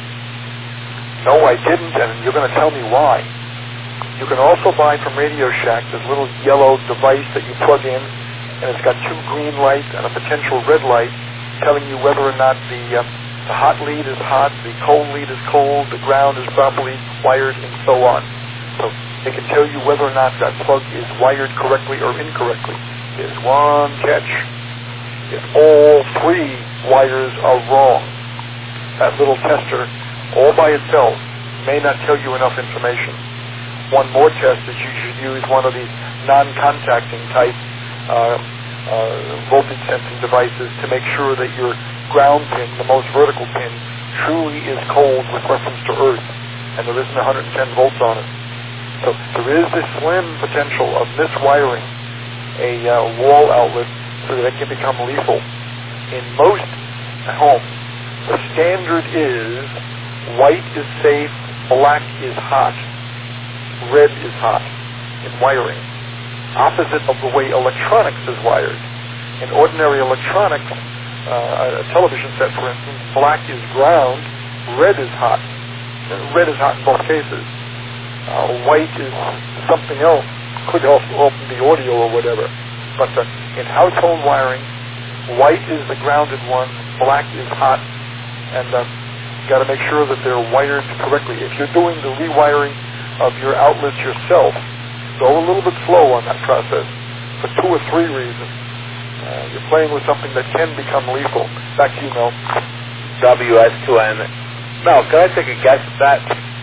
No, I didn't, and you're going to tell me why. You can also buy from Radio Shack this little yellow device that you plug in, and it's got two green lights and a potential red light telling you whether or not the, uh, the hot lead is hot, the cold lead is cold, the ground is properly wired, and so on. So It can tell you whether or not that plug is wired correctly or incorrectly. There's one catch. If all three wires are wrong, that little tester, all by itself, may not tell you enough information. One more test is you should use one of these non-contacting type uh, uh, voltage sensing devices to make sure that your ground pin, the most vertical pin, truly is cold with reference to Earth, and there isn't one hundred ten volts on it. So there is this slim potential of miswiring a uh, wall outlet so that it can become lethal. In most homes, the standard is white is safe, black is hot, red is hot in wiring. Opposite of the way electronics is wired. In ordinary electronics, uh, a television set, for instance, black is ground, red is hot. Red is hot in both cases. Uh, white is something else, could also open the audio or whatever. But uh, in household wiring, white is the grounded one, black is hot, and uh, you got to make sure that they're wired correctly. If you're doing the rewiring of your outlets yourself, go a little bit slow on that process for two or three reasons. Uh, you're playing with something that can become lethal. Back to you, Mel. W S two N. Mel, can I take a guess at that?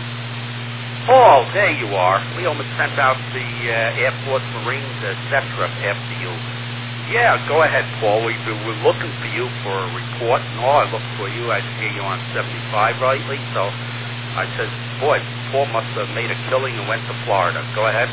Oh, there you are. We almost sent out the uh, Air Force, Marines, et cetera after you. Yeah, go ahead, Paul. We, we were looking for you for a report. No, I looked for you. I hear you on seventy-five rightly. So I said, boy, Paul must have made a killing and went to Florida. Go ahead.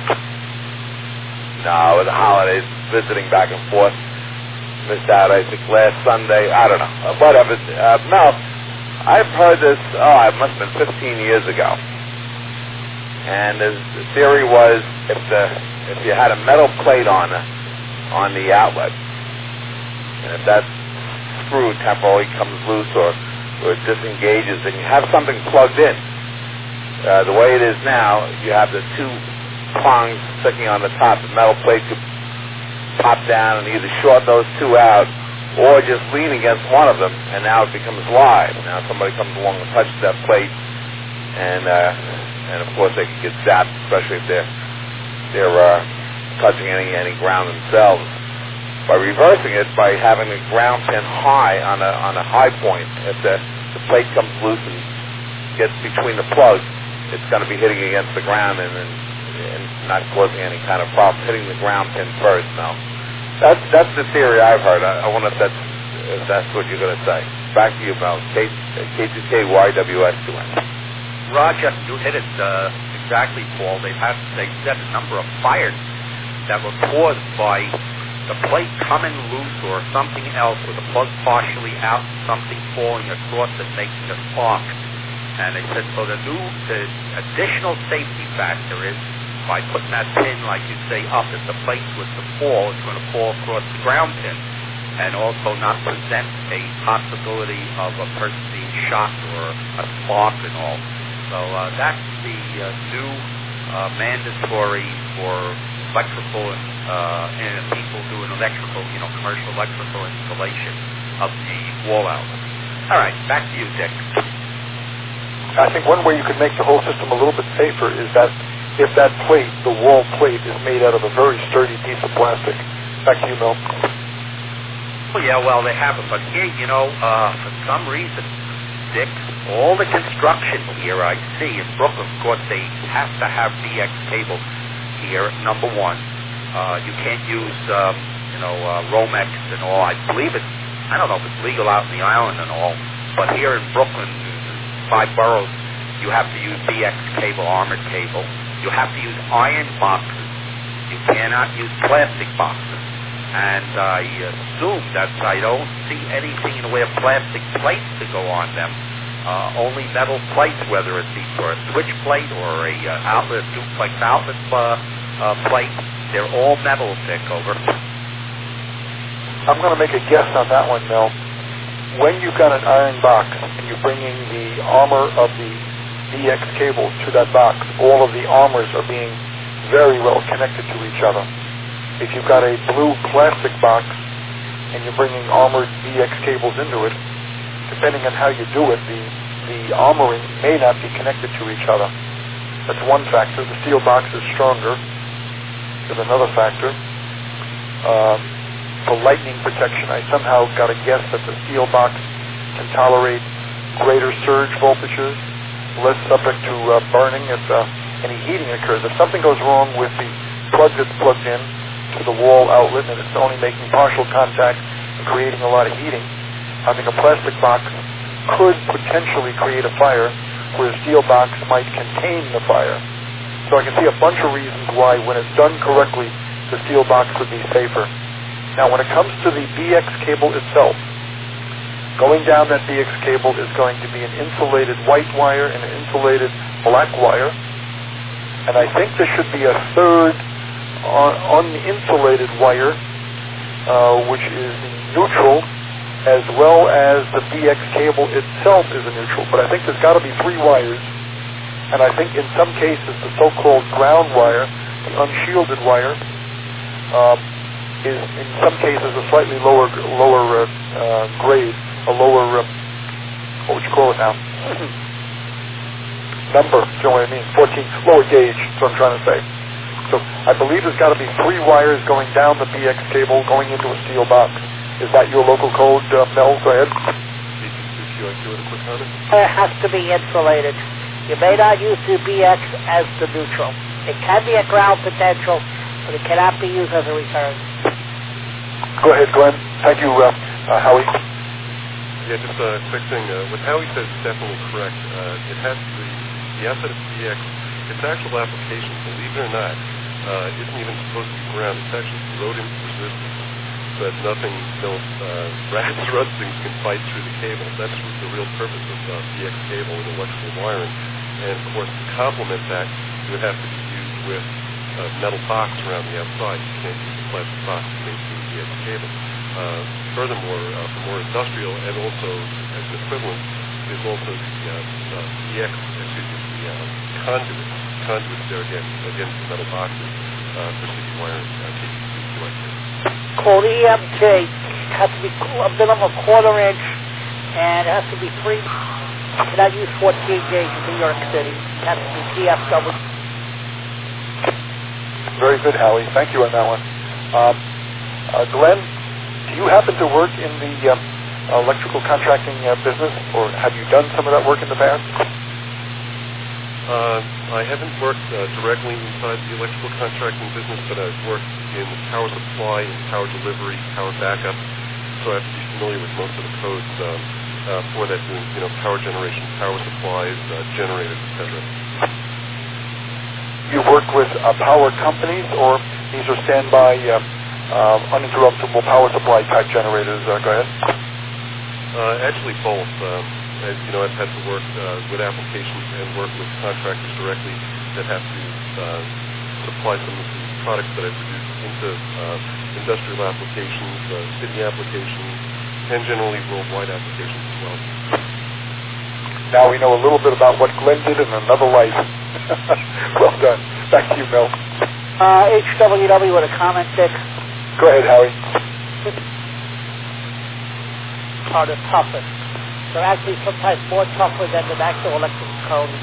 No, with the holidays, visiting back and forth. Missed out, I think, last Sunday. I don't know. Uh, whatever. Uh, Mel, I've heard this, oh, it must have been fifteen years ago. And the, the theory was if the if you had a metal plate on the, on the outlet, and if that screw temporarily comes loose or, or it disengages, and you have something plugged in, uh, the way it is now, you have the two prongs sticking on the top. The metal plate could pop down and either short those two out or just lean against one of them, and now it becomes live. Now somebody comes along and touches that plate, and uh, and of course they can get zapped, especially if they're they're uh, touching any any ground themselves. By reversing it, by having the ground pin high on a on a high point, if the, the plate comes loose and gets between the plugs, it's going to be hitting against the ground and, and and not causing any kind of problem. Hitting the ground pin first. Now, that's that's the theory I've heard. I, I wonder if that's if that's what you're going to say. Back to you, Mel. K two K Y W S two N. Roger, you hit it uh, exactly, Paul. They've had they said a number of fires that were caused by the plate coming loose or something else, with the plug partially out, something falling across it, making a spark. And they said, so the new, the additional safety factor is by putting that pin, like you say, up. If the plate was to fall, it's going to fall across the ground pin, and also not present a possibility of a person being shocked or a spark and all. So uh, that's the uh, new uh, mandatory for electrical and, uh, and people doing electrical, you know, commercial electrical installation of the wall outlet. All right, back to you, Dick. I think one way you could make the whole system a little bit safer is that if that plate, the wall plate, is made out of a very sturdy piece of plastic. Back to you, Mel. Well, yeah, well, they have it, but here, you know, uh, for some reason, Dick, all the construction here I see in Brooklyn, of course, they have to have B X cable here, number one. Uh, you can't use, um, you know, uh, Romex and all. I believe it's, I don't know if it's legal out in the island and all, but here in Brooklyn, five boroughs, you have to use B X cable, armored cable. You have to use iron boxes. You cannot use plastic boxes. And I assume that I don't see anything in the way of plastic plates to go on them. Uh, only metal plates, whether it be for a switch plate or a uh, outlet, duplex outlet uh, uh, plate. They're all metal, Dick, over. I'm going to make a guess on that one, Mel. When you've got an iron box and you're bringing the armor of the B X cables to that box, all of the armors are being very well connected to each other. If you've got a blue plastic box and you're bringing armored B X cables into it, depending on how you do it, the, the armoring may not be connected to each other. That's one factor. The steel box is stronger. Is another factor. Uh, for lightning protection, I somehow got a guess that the steel box can tolerate greater surge voltages, less subject to uh, burning if uh, any heating occurs. If something goes wrong with the plug that's plugged in to the wall outlet and it's only making partial contact and creating a lot of heating, I think a plastic box could potentially create a fire where a steel box might contain the fire. So I can see a bunch of reasons why, when it's done correctly, the steel box would be safer. Now, when it comes to the B X cable itself, going down that B X cable is going to be an insulated white wire and an insulated black wire. And I think there should be a third un- uninsulated wire, uh, which is neutral, as well as the B X cable itself is a neutral. But I think there's got to be three wires. And I think in some cases the so-called ground wire, the unshielded wire, uh, is in some cases a slightly lower lower uh, uh, grade, a lower, uh, what would you call it now? Number, you know what I mean? fourteen, lower gauge, that's what I'm trying to say. So I believe there's got to be three wires going down the B X cable going into a steel box. Is that your local code, uh, Mel? Go ahead. It has to be insulated. You may not use the B X as the neutral. It can be a ground potential, but it cannot be used as a return. Go ahead, Glenn. Thank you, uh, uh, Howie. Yeah, just a quick thing. Uh, what Howie says is definitely correct. Uh, it has to be, the outside of B X, its actual application, believe it or not, uh, isn't even supposed to be ground. It's actually corrosion resistant, so that nothing, no uh, rats or other things can bite through the cable. That's the real purpose of uh, B X cable and electrical wiring. And of course, to complement that, it would have to be used with a metal box around the outside. You can't use a plastic box to maintain B X cable. Uh, furthermore, uh, for more industrial and also as an equivalent, there's also the uh, uh, B X, excuse me, the uh, conduits. Conduits there again, again for metal boxes uh, for C B wiring, uh, K B C like this. Called E M T. Has to be a minimum a quarter inch, and it has to be three. You cannot use fourteen gauge in New York City. It has to be D F W. Very good, Howie. Thank you on that one. Um, uh, Glenn, do you happen to work in the um, electrical contracting uh, business, or have you done some of that work in the past? Uh, I haven't worked uh, directly inside the electrical contracting business, but I've worked in power supply and power delivery, power backup, so I have to be familiar with most of the codes um, uh, for that, doing you know power generation, power supplies, uh, generators, et cetera. You work with uh, power companies, or these are standby, uh, uh, uninterruptible power supply type generators? Uh, go ahead. Uh, actually, both. Um, as you know, I've had to work uh, with applications and work with contractors directly that have to uh, supply some of the products that I produce into uh, industrial applications, uh, city applications, and generally worldwide applications as well. Now we know a little bit about what Glenn did in another life. Well done. Back to you, Mel. Uh, H W W with a comment, Dick. Go ahead, Howie. Are the toughest. They're actually sometimes more tougher than the actual electrical code.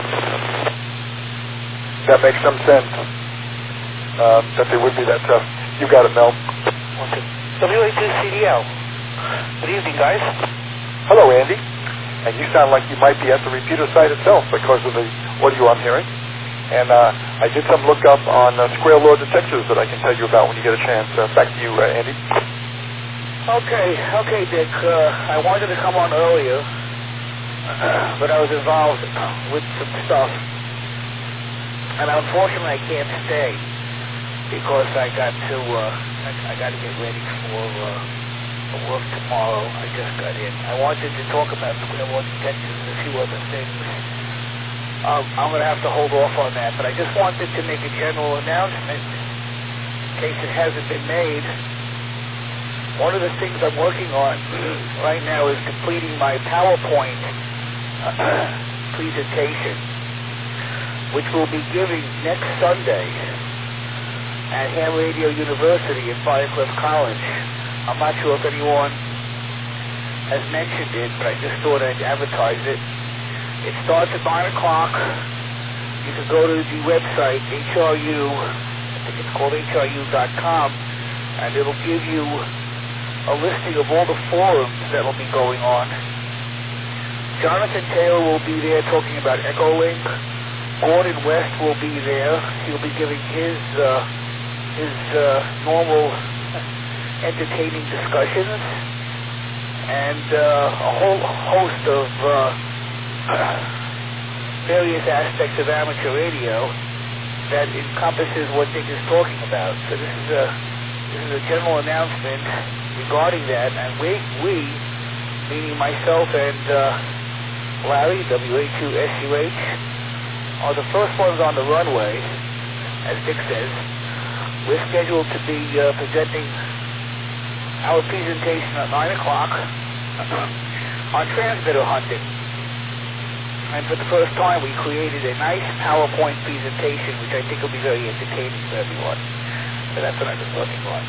That makes some sense. Uh, that they would be that tough. You got it, Mel. W A two C D L. Good evening, guys. Hello, Andy. And you sound like you might be at the repeater site itself because of the audio I'm hearing. And uh, I did some lookup on uh, square law detectors that I can tell you about when you get a chance. Uh, back to you, uh, Andy. Okay, okay, Dick. Uh, I wanted to come on earlier, but I was involved with some stuff. And unfortunately, I can't stay because I got to uh, I, I got to get ready for, uh, for work tomorrow. I just got in. I wanted to talk about square law detectors and a few other things. Um, I'm going to have to hold off on that, but I just wanted to make a general announcement in case it hasn't been made. One of the things I'm working on right now is completing my PowerPoint presentation, which we'll be giving next Sunday at Ham Radio University at Firecliff College. I'm not sure if anyone has mentioned it, but I just thought I'd advertise it. It starts at nine o'clock. you can go to the website, H R U, I think it's called H R U dot com, and it'll give you a listing of all the forums that will be going on. Jonathan Taylor will be there talking about Echolink. Gordon West will be there. He'll be giving his uh, his uh, normal entertaining discussions, and uh, a whole host of uh, various aspects of amateur radio that encompasses what Dick is talking about. So this is a this is a general announcement regarding that, and we, we meaning myself and uh, Larry, W A two S U H, are the first ones on the runway, as Dick says. We're scheduled to be uh, presenting our presentation at nine o'clock on transmitter hunting. And for the first time, we created a nice PowerPoint presentation, which I think will be very entertaining for everyone. So that's what I've been working on.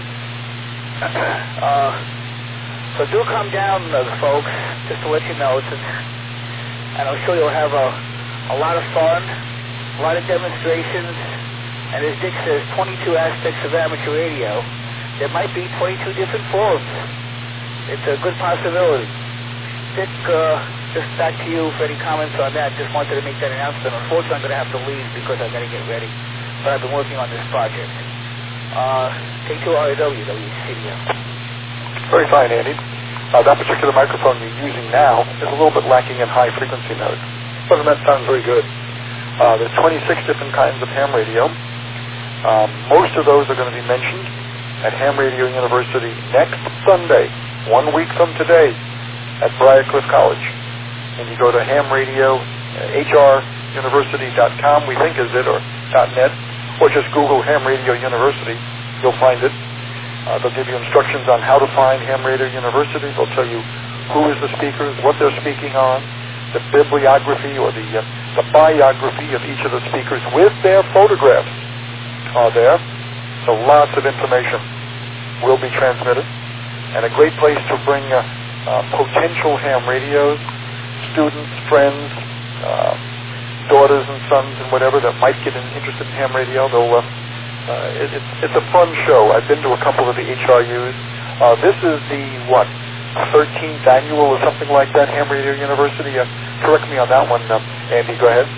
uh, so do come down, uh, folks, just to let you know. It's an, and I'm sure you'll have a, a lot of fun, a lot of demonstrations, and as Dick says, twenty-two aspects of amateur radio. There might be twenty-two different forums. It's a good possibility. Dick, uh, just back to you for any comments on that. Just wanted to make that announcement. Unfortunately, I'm going to have to leave because I've got to get ready. But I've been working on this project. Uh, K two R A W, W C D M. Very fine, Andy. Uh, that particular microphone you're using now is a little bit lacking in high frequency notes. But that sounds very good. Uh, there's twenty-six different kinds of ham radio. Um, most of those are going to be mentioned at Ham Radio University next Sunday, one week from today, at Briarcliff College. And you go to ham radio, uh, H R university dot com, we think is it, or .net, or just Google Ham Radio University. You'll find it. Uh, they'll give you instructions on how to find Ham Radio University. They'll tell you who is the speakers, what they're speaking on, the bibliography or the, uh, the biography of each of the speakers with their photographs are there. So lots of information will be transmitted, and a great place to bring uh, uh, potential ham radios, students, friends, uh, daughters and sons and whatever that might get interested in ham radio. They'll, uh, uh, it, it's, it's a fun show. I've been to a couple of the H R Us. Uh, this is the, what, thirteenth annual or something like that, Ham Radio University. Uh, correct me on that one, um, Andy. Go ahead.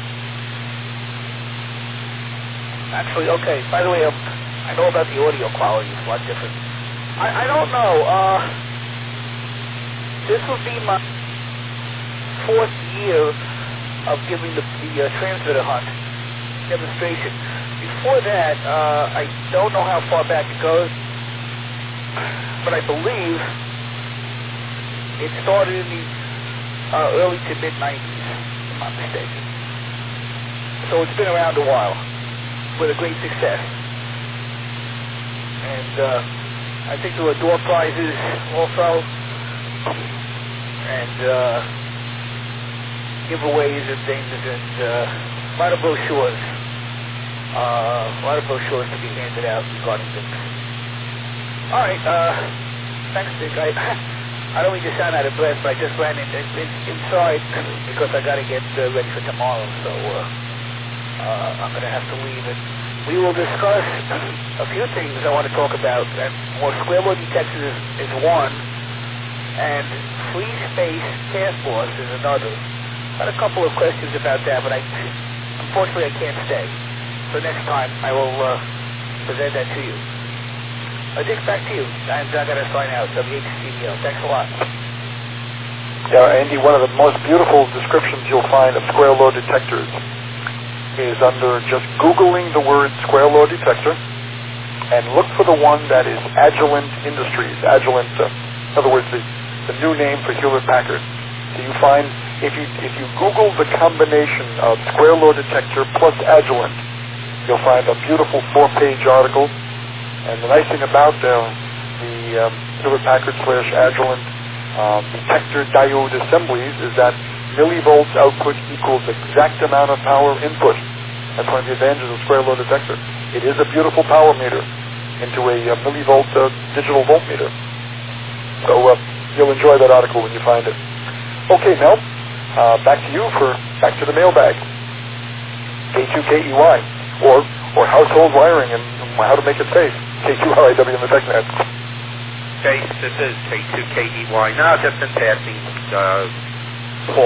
Actually, okay. By the way, um, I know about the audio quality. It's a lot different. I, I don't know. Uh, this will be my fourth year of giving the, the uh, transmitter hunt demonstration. Before that, uh, I don't know how far back it goes, but I believe it started in the uh, early to mid nineties, if I'm not mistaken. So it's been around a while, with a great success. And uh, I think there were door prizes also, and uh, giveaways and things, and uh, a lot of brochures. Uh, a lot of brochures to be handed out regarding things. All right, uh, thanks, Dick. I, I don't mean to sound out of breath, but I just ran in, in, inside because I got to get uh, ready for tomorrow, so uh, uh, I'm going to have to leave. And we will discuss a few things I want to talk about. And more square law detectors is, is one, and free space task force is another. Got a couple of questions about that, but I unfortunately I can't stay. So next time I will uh, present that to you. I think back to you. And I got to sign out. W H C D L. Thanks a lot. Yeah, Andy, one of the most beautiful descriptions you'll find of square law detectors is under just Googling the word square law detector and look for the one that is Agilent Industries. Agilent, uh, in other words, the, the new name for Hewlett Packard. So you find, if you if you Google the combination of square law detector plus Agilent, you'll find a beautiful four-page article. And the nice thing about uh, the um, Hewlett Packard slash Agilent um, detector diode assemblies is that millivolts output equals exact amount of power input. That's one of the advantages of square law detector. It is a beautiful power meter into a, a millivolt uh, digital voltmeter. So uh, you'll enjoy that article when you find it. Okay, Mel, uh, back to you for back to the mailbag. K two K E Y, or or household wiring and how to make it safe. K two R I W in the TechNet. Okay, this is K two K E Y. Now, just in passing, uh,